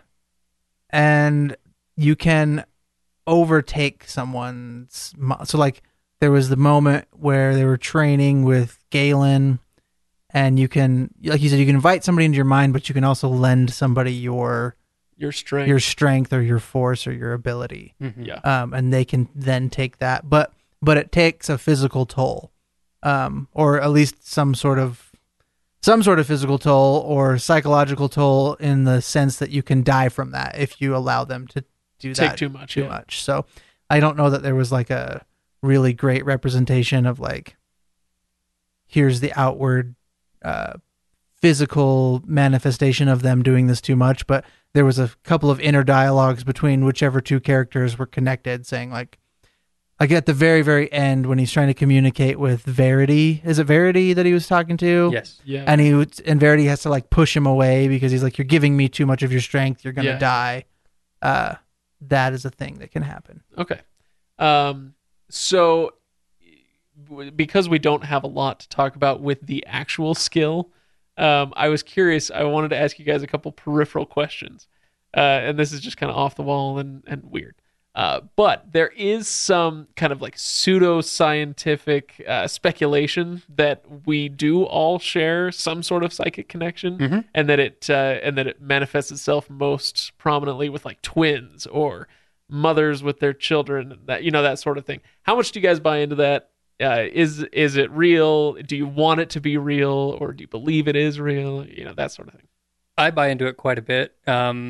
And you can overtake someone's. mo- So, like, there was the moment where they were training with Galen, and you can, like you said, you can invite somebody into your mind, but you can also lend somebody your Your strength. your strength or your force or your ability. Mm-hmm. yeah. Um, and they can then take that, but but it takes a physical toll, um, or at least some sort of some sort of physical toll or psychological toll in the sense that you can die from that if you allow them to do Take that too much. too yeah. much. So I don't know that there was like a really great representation of like, here's the outward uh, physical manifestation of them doing this too much, but there was a couple of inner dialogues between whichever two characters were connected, saying like, like at the very, very end when he's trying to communicate with Verity, is it Verity that he was talking to? Yes. Yeah. And he would- and Verity has to like push him away because he's like, you're giving me too much of your strength. You're going to Yeah. die. Uh, that is a thing that can happen. Okay. Um, so w- because we don't have a lot to talk about with the actual skill, um, I was curious. I wanted to ask you guys a couple peripheral questions. Uh, and this is just kind of off the wall and, and weird. Uh, but there is some kind of like pseudo-scientific uh, speculation that we do all share some sort of psychic connection, Mhm. and that it uh, and that it manifests itself most prominently with like twins or mothers with their children, that you know that sort of thing. How much do you guys buy into that? Uh, is is it real? Do you want it to be real, or do you believe it is real? You know, that sort of thing. I buy into it quite a bit. Um,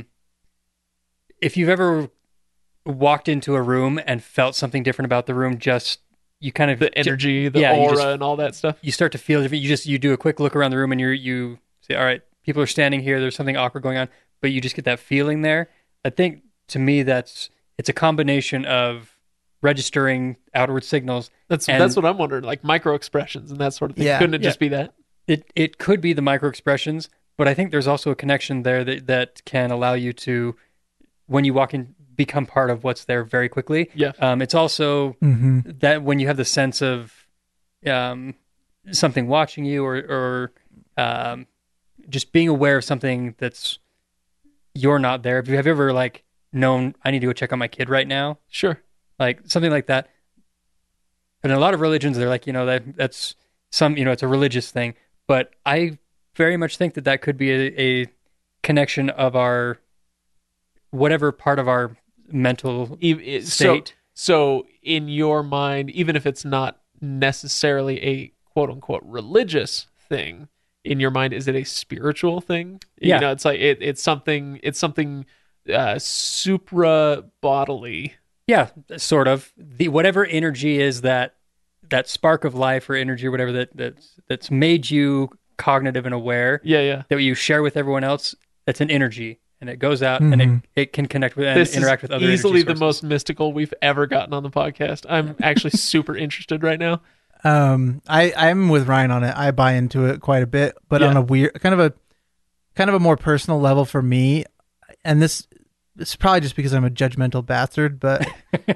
if you've ever walked into a room and felt something different about the room, just you kind of The energy, the yeah, you aura, just- and all that stuff. you start to feel different. You just you do a quick look around the room and you you say, all right, people are standing here. There's something awkward going on, but you just get that feeling there. I think to me that's it's a combination of registering outward signals. That's And- that's what I'm wondering, like micro expressions and that sort of thing. Yeah, Couldn't it yeah. just be that? It it could be the micro expressions, but I think there's also a connection there that that can allow you to, when you walk in, become part of what's there very quickly. Yeah. Um, it's also Mm-hmm. that when you have the sense of um, something watching you, or or um, just being aware of something that's you're not there. If you have ever like known, I need to go check on my kid right now, Sure. like something like that. And in a lot of religions, they're like, you know, that that's some, you know, it's a religious thing. But I very much think that that could be a, a connection of our whatever part of our mental E- it- So, state. so in your mind, even if it's not necessarily a quote unquote religious thing, in your mind, is it a spiritual thing? Yeah. You know, it's like it, it's something it's something uh, supra bodily. Yeah, sort of. The whatever energy is that that spark of life or energy or whatever that that's that's made you cognitive and aware, Yeah, yeah. that you share with everyone else, that's an energy, and it goes out and Mhm. it, it can connect with and This interact is with other easily energy the sources. most mystical we've ever gotten on the podcast. I'm actually super interested right now. Um, I I'm with Ryan on it. I buy into it quite a bit, but Yeah. on a weird kind of a kind of a more personal level for me. And this this is probably just because I'm a judgmental bastard, but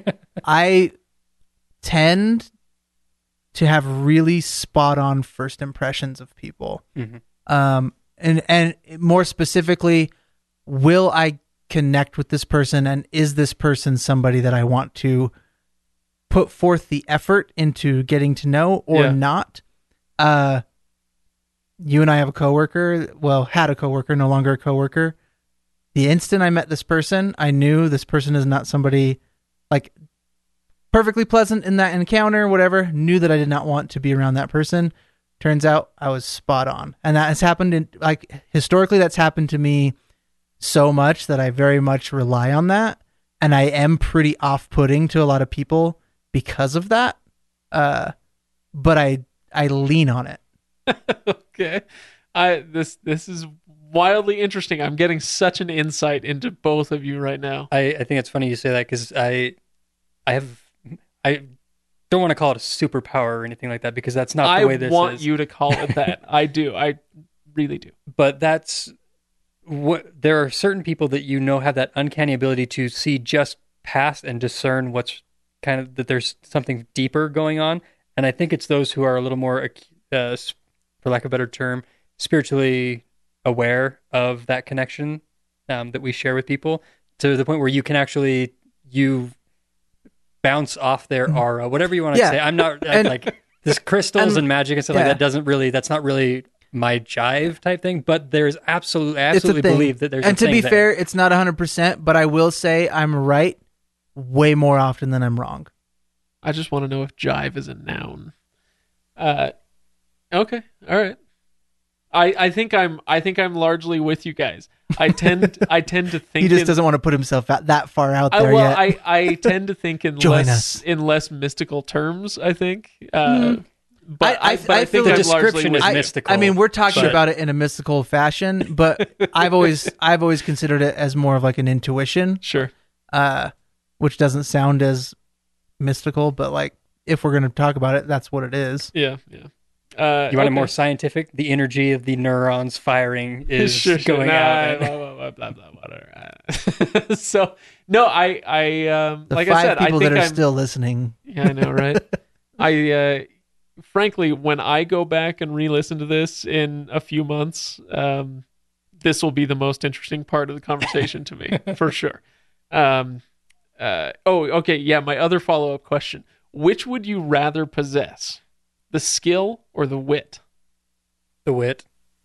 I tend to have really spot on first impressions of people. Mhm. Um, and and more specifically, will I connect with this person, and is this person somebody that I want to put forth the effort into getting to know or Yeah. not? Uh, you and I have a coworker, well, had a coworker, no longer a coworker. The instant I met this person, I knew this person is not somebody like perfectly pleasant in that encounter, whatever, knew that I did not want to be around that person. Turns out I was spot on. And that has happened in, like, historically, that's happened to me so much that I very much rely on that. And I am pretty off-putting to a lot of people because of that. Uh, but I, I lean on it. Okay. I this this is wildly interesting. I'm getting such an insight into both of you right now. I, I think it's funny you say that because I, I have, I don't want to call it a superpower or anything like that because that's not the I way this want is. you to call it that. I do. I really do. But that's what there are certain people that you know have that uncanny ability to see just past and discern what's kind of that there's something deeper going on. And I think it's those who are a little more, uh, for lack of a better term, spiritually aware of that connection um, that we share with people to the point where you can actually you bounce off their aura, whatever you want to Yeah. say. I'm not And- like this crystals and- and, magic and stuff yeah. like that doesn't really, that's not really my jive type thing, but there's absolutely, I It's a absolutely thing. believe that there's and a to thing be there. fair, it's not one hundred percent, but I will say I'm right way more often than I'm wrong. I just want to know if jive is a noun. Uh, okay, all right. I, I think I'm I think I'm largely with you guys. I tend I tend to think He just in, doesn't want to put himself that, that far out I, there well yet. I, I tend to think in Join less us. in less mystical terms. I think, uh, but I- I, I- but I I feel think the I'm largely description with is you. I, mystical, I mean, we're talking but- about it in a mystical fashion, but I've always I've always considered it as more of like an intuition, Sure. uh, which doesn't sound as mystical, but like if we're going to talk about it, that's what it is. Yeah. Yeah. Uh, You want okay. it more scientific? The energy of the neurons firing is Sure, sure. going Nah, out. blah, blah, blah, blah, blah, whatever. so no, I, I, um, The like five I said, I people think that are I'm, still listening. yeah, I know, right? I, uh, frankly, when I go back and re-listen to this in a few months, um, this will be the most interesting part of the conversation to me, for sure. Um, uh, oh, okay, yeah. My other follow-up question: which would you rather possess, the skill or the wit? The wit.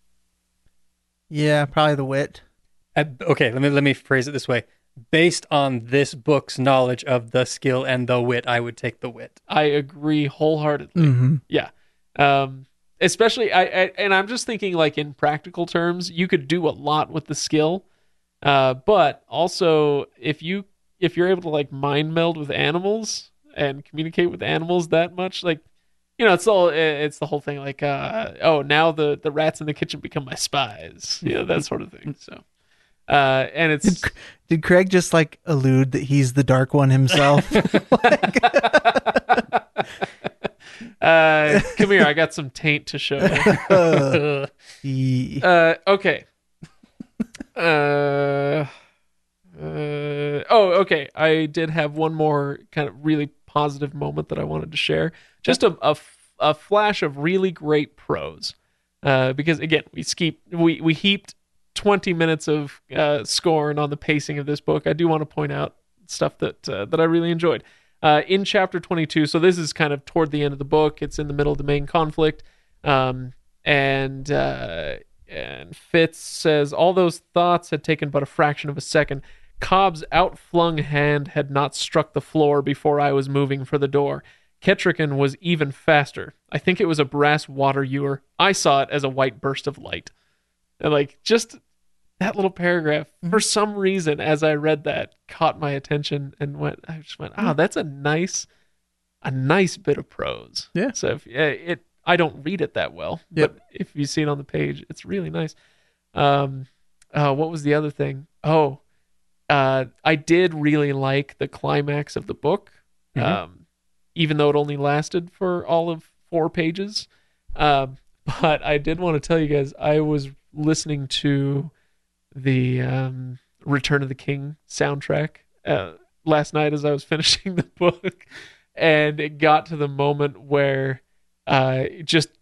Yeah, probably the wit. I, okay, let me let me phrase it this way. Based on this book's knowledge of the skill and the wit, I would take the wit. I agree wholeheartedly. Mm-hmm. Yeah. Um, especially, I, I and I'm just thinking like in practical terms, you could do a lot with the skill, uh, but also if you if you're able to like mind meld with animals and communicate with animals that much, like, you know, it's all it's the whole thing. Like, uh, oh, now the the rats in the kitchen become my spies, you know, that sort of thing. So, uh, and it's Did Craig just like allude that he's the dark one himself? uh, come here, I got some taint to show you. Uh, he- Uh, okay. Uh, uh, oh, okay. I did have one more kind of really positive moment that I wanted to share. Just a, a, f- a flash of really great prose. Uh, because again, we skeep, we, we heaped twenty minutes of uh, scorn on the pacing of this book. I do want to point out stuff that uh, that I really enjoyed. Uh, in chapter twenty-two, so this is kind of toward the end of the book. It's in the middle of the main conflict. Um, and uh, and Fitz says, all those thoughts had taken but a fraction of a second. Cobb's outflung hand had not struck the floor before I was moving for the door. Ketrican was even faster. I think it was a brass water ewer. I saw it as a white burst of light. And like, just that little paragraph, for some reason, as I read that, caught my attention and went, I just went, oh, that's a nice, a nice bit of prose. Yeah. So if, uh, it, I don't read it that well, Yep. but if you see it on the page, it's really nice. Um, uh, what was the other thing? Oh, uh, I did really like the climax of the book, Mhm. um, even though it only lasted for all of four pages. Um, but I did want to tell you guys, I was listening to the um, Return of the King soundtrack uh, last night as I was finishing the book, and it got to the moment where uh, just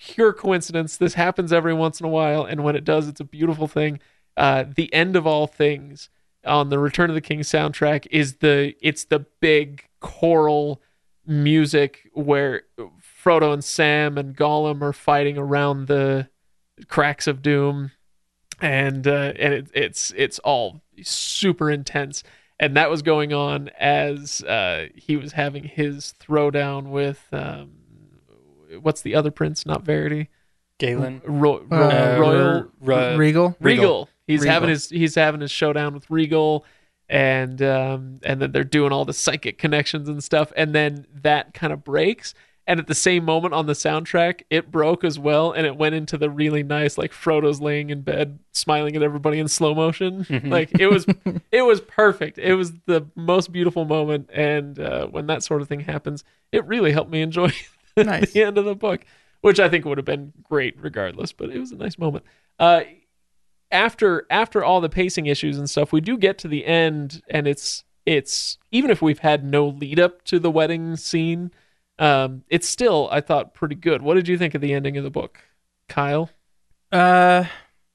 pure coincidence. This happens every once in a while, and when it does, it's a beautiful thing. Uh, the end of all things on the Return of the King soundtrack is the it's the big choral music where Frodo and Sam and Gollum are fighting around the cracks of doom, and uh, and it, it's it's all super intense. And that was going on as uh, he was having his throwdown with um, what's the other prince? Not Verity. Galen. Ro- Ro- Uh, Royal Ru- Regal. Regal. He's Regal. having his he's having his showdown with Regal, and um, and then they're doing all the psychic connections and stuff, and then that kind of breaks. And at the same moment on the soundtrack, it broke as well, and it went into the really nice, like Frodo's laying in bed, smiling at everybody in slow motion. Mhm. Like it was, it was perfect. It was the most beautiful moment, and uh, when that sort of thing happens, it really helped me enjoy Nice. the end of the book, which I think would have been great regardless. But it was a nice moment. Uh, after after all the pacing issues and stuff, we do get to the end, and it's it's even if we've had no lead up to the wedding scene. Um, it's still, I thought, pretty good. What did you think of the ending of the book, Kyle? Uh,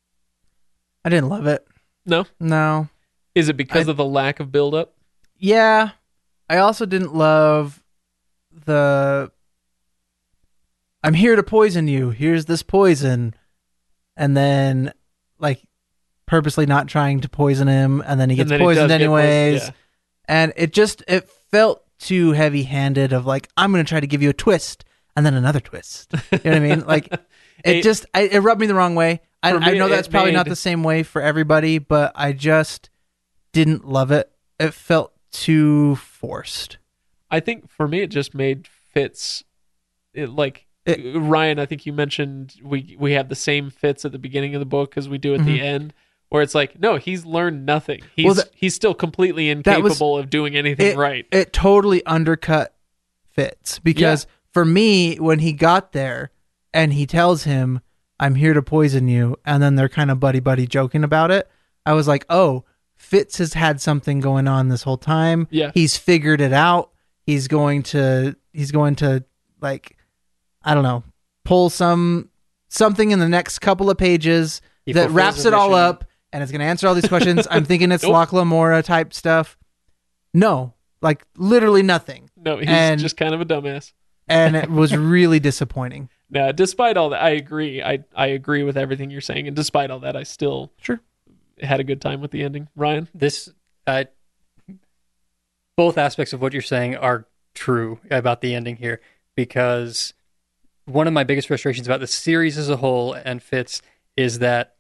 I didn't love it. No? No. Is it because I- of the lack of build-up? Yeah. I also didn't love the I'm here to poison you. Here's this poison. And then, like, purposely not trying to poison him, and then he gets And then it poisoned does get anyways. poisoned, And it just, it felt too heavy-handed of, like, I'm going to try to give you a twist, and then another twist. You know what I mean? Like, it, It- just, I, it rubbed me the wrong way. I, For I me, know that's it probably not made- the same way for everybody, but I just didn't love it. It felt too forced. I think for me, it just made Fitz, it, like, It- Ryan, I think you mentioned we we have the same Fitz at the beginning of the book as we do at the end, where it's like, no, he's learned nothing. He's Well, that- he's still completely that was- incapable of doing anything it, right. It totally undercut Fitz because for me, when he got there and he tells him, I'm here to poison you, and then they're kind of buddy buddy joking about it, I was like, oh, Fitz has had something going on this whole time. Yeah. He's figured it out. He's going to he's going to like I don't know, pull some something in the next couple of pages He that fulfills wraps the it all mission. up and it's going to answer all these questions. I'm thinking it's Nope. Loch Lamora type stuff. No, like literally nothing. No, he's and- just kind of a dumbass. And it was really disappointing. Now, despite all that, I agree. I I agree with everything you're saying, and despite all that, I still Sure. had a good time with the ending. Ryan, This, uh, both aspects of what you're saying are true about the ending here, because one of my biggest frustrations about the series as a whole and Fitz is that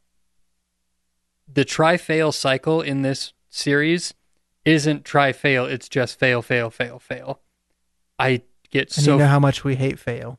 the try-fail cycle in this series isn't try-fail, it's just fail, fail, fail, fail. I get And so you know how much we hate fail.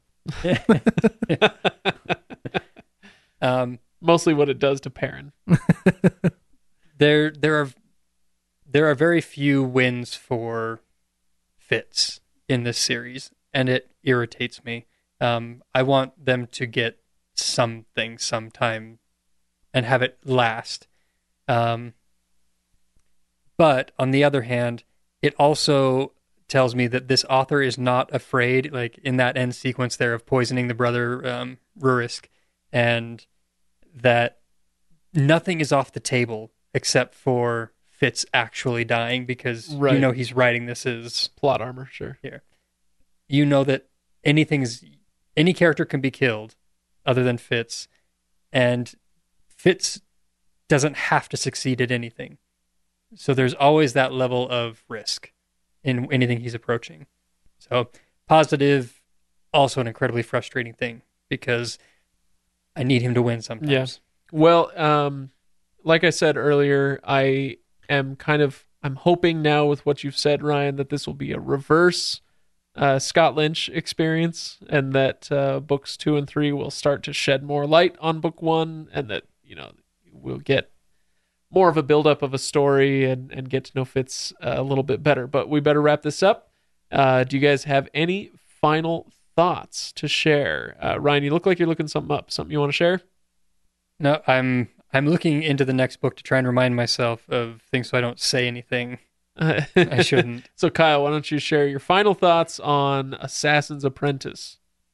um, mostly what it does to Perrin. there there are there are very few wins for Fitz in this series, and it irritates me. Um, I want them to get something sometime and have it last. Um, but on the other hand, it also tells me that this author is not afraid, like in that end sequence there of poisoning the brother um, Rurisk, and that nothing is off the table except for Fitz actually dying, because Right. you know he's writing this as Plot armor, sure. you know that anything's any character can be killed other than Fitz, and Fitz doesn't have to succeed at anything. So there's always that level of risk in anything he's approaching. So positive, also an incredibly frustrating thing, because I need him to win sometimes. Yeah. Well, um, like I said earlier, I am kind of I'm hoping now with what you've said, Ryan, that this will be a reverse uh, Scott Lynch experience, and that uh, books two and three will start to shed more light on book one, and that you know we'll get more of a buildup of a story and, and get to know Fitz uh, a little bit better. But we better wrap this up. Uh, do you guys have any final thoughts to share? Uh, Ryan, you look like you're looking something up. Something you want to share? No, I'm I'm looking into the next book to try and remind myself of things so I don't say anything I shouldn't. So, Kyle, why don't you share your final thoughts on Assassin's Apprentice?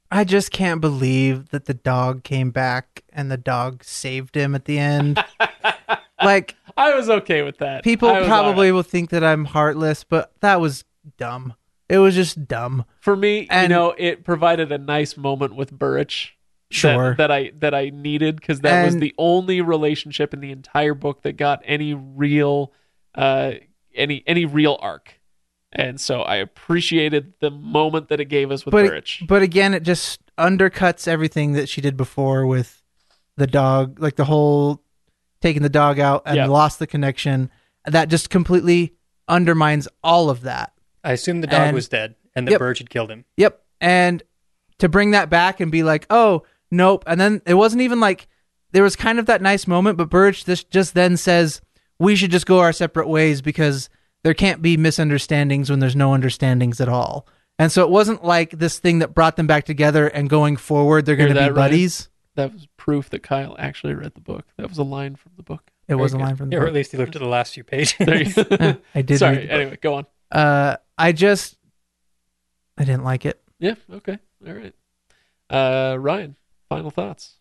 I just can't believe that the dog came back and the dog saved him at the end. Like, I was okay with that. people I was probably all right. will think that I'm heartless, but that was dumb. It was just dumb. For me, And- you know, it provided a nice moment with Burrich. Sure. That, that I that I needed, because that was And- the only relationship in the entire book that got any real uh any any real arc. And so I appreciated the moment that it gave us with But Burrich. but again, it just undercuts everything that she did before with the dog, like the whole taking the dog out and Yeah. lost the connection. That just completely undermines all of that. I assumed the dog And- was dead and that Yep. Burge had killed him. Yep. And to bring that back and be like, oh, nope. And then it wasn't even like, there was kind of that nice moment, but Burge this just then says, we should just go our separate ways because there can't be misunderstandings when there's no understandings at all. And so it wasn't like this thing that brought them back together and going forward, they're going Hear to be that, Ryan? buddies. That was proof that Kyle actually read the book. That was a line from the book. It was a Very line good. from the Or book. at least he looked at the last few pages. There you go. I did. Sorry. read the book. Anyway, go on. Uh, I just, I didn't like it. Yeah. Okay. All right. Uh, Ryan, final thoughts.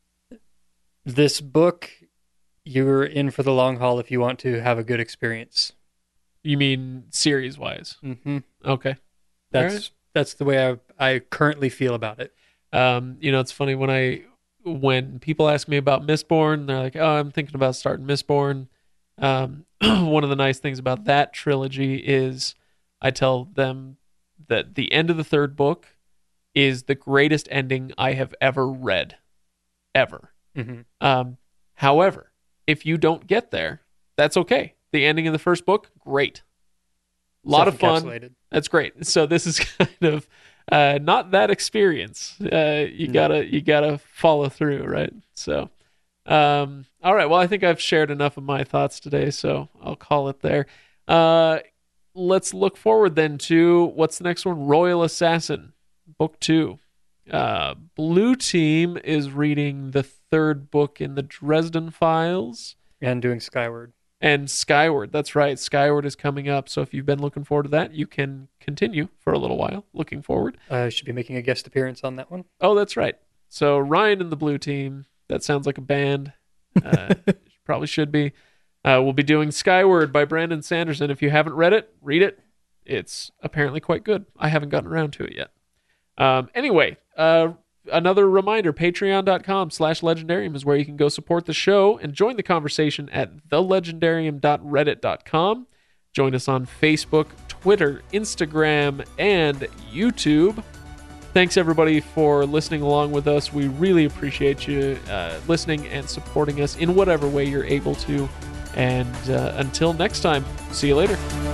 This book, you're in for the long haul if you want to have a good experience. You mean series wise? Mm-hmm. Okay. That's Alright. that's the way I I currently feel about it. Um, you know, it's funny when I when people ask me about Mistborn, they're like, "Oh, I'm thinking about starting Mistborn." Um, one of the nice things about that trilogy is I tell them that the end of the third book is the greatest ending I have ever read, ever. Mm-hmm. Um, however, if you don't get there, that's okay. The ending of the first book, great. A lot of fun. Self-encapsulated. That's great. So this is kind of uh, not that experience. Uh, you No. gotta you gotta follow through, right? So, um, all right. Well, I think I've shared enough of my thoughts today, so I'll call it there. Uh, let's look forward then to what's the next one? Royal Assassin, book two. Uh, Blue Team is reading the third book in the Dresden Files. And doing Skyward. And Skyward, that's right. Skyward is coming up. So if you've been looking forward to that, you can continue for a little while looking forward. I should be making a guest appearance on that one. Oh, that's right. So Ryan and the Blue Team, that sounds like a band. Uh, probably should be. Uh, we'll be doing Skyward by Brandon Sanderson. If you haven't read it, read it. It's apparently quite good. I haven't gotten around to it yet. Um, anyway, uh, another reminder, patreon.com slash legendarium is where you can go support the show and join the conversation at the legendarium dot reddit dot com. Join us on Facebook, Twitter, Instagram, and YouTube. Thanks, everybody, for listening along with us. We really appreciate you uh, listening and supporting us in whatever way you're able to. And uh, until next time, see you later.